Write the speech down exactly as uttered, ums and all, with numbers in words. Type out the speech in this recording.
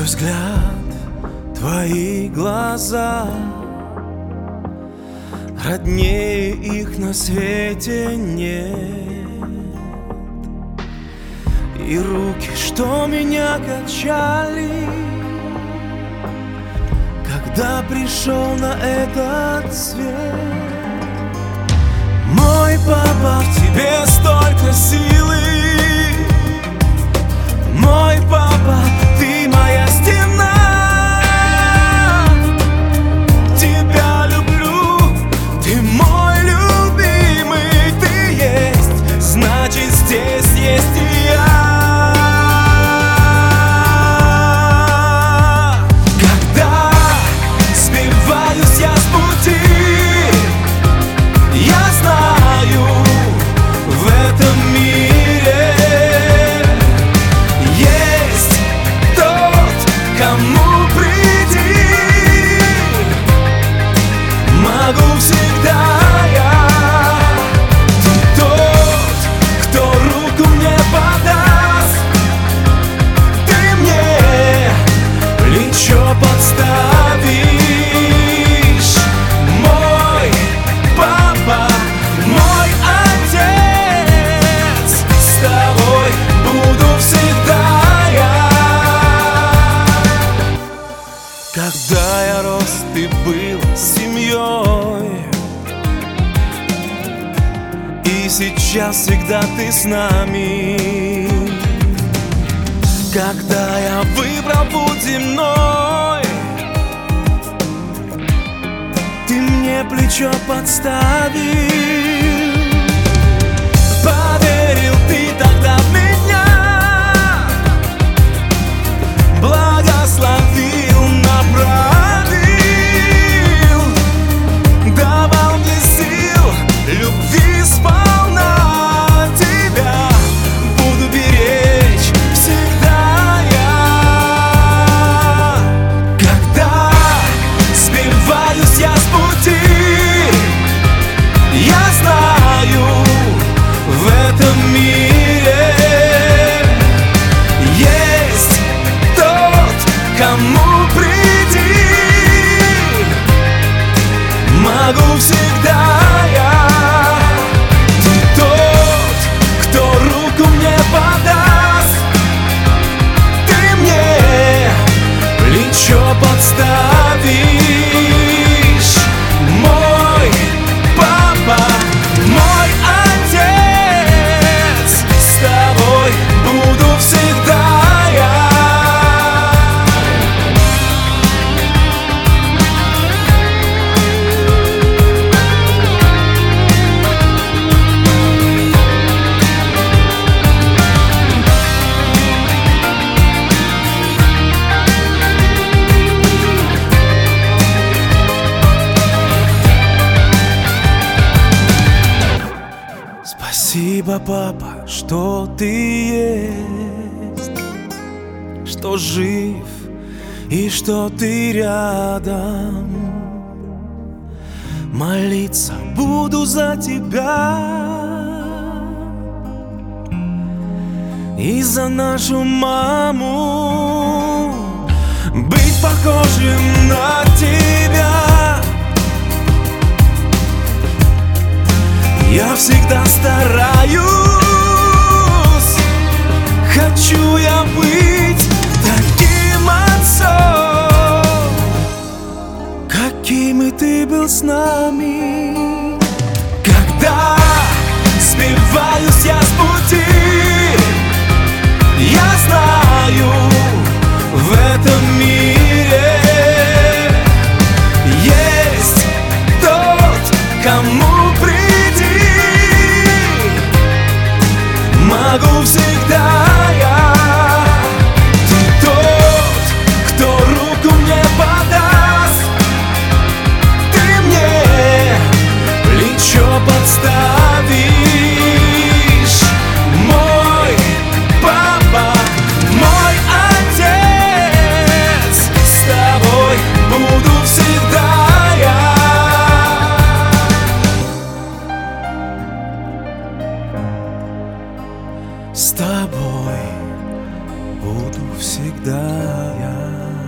взгляд, твои глаза, роднее их на свете нет. И руки, что меня качали, когда пришел на этот свет. Мой папа, в тебе столько силы. Мой папа, ты моя стена. Тебя люблю, ты мой любимый. Ты есть, значит здесь есть и я. Когда сбиваюсь я с пути, я знаю, в этом мире есть тот, кому прийти могу всегда я. Ты тот, кто руку мне подаст, ты мне плечо подставишь. Мой папа, мой отец, с тобой буду всегда я. Когда я рос, ты был семьей, и сейчас всегда ты с нами. Когда я выбрал путь земной, ты мне плечо подставил. Поверил ты тогда в меня, благословил, направил, давал мне сил, любви сполна. Тебя буду беречь всегда я. Когда сбиваюсь я с пути, я знаю, в этом мире есть тот, кому прийти могу всегда я. Ты тот, кто руку мне подаст, ты мне плечо подставишь. Мой папа, мой отец, с тобой буду всегда я. Спасибо, папа, что ты есть, что жив и что ты рядом. Молиться буду за тебя и за нашу маму, быть похожим на тебя. Я всегда стараюсь, хочу я быть таким отцом, каким и ты был с нами. Когда сбиваюсь я с пути, я знаю, в этом мире есть тот, кому прийти могу всегда я. Ты тот, кто руку мне подаст, ты мне плечо подставишь. Мой папа, мой отец, с тобой буду всегда я. С тобой буду всегда я.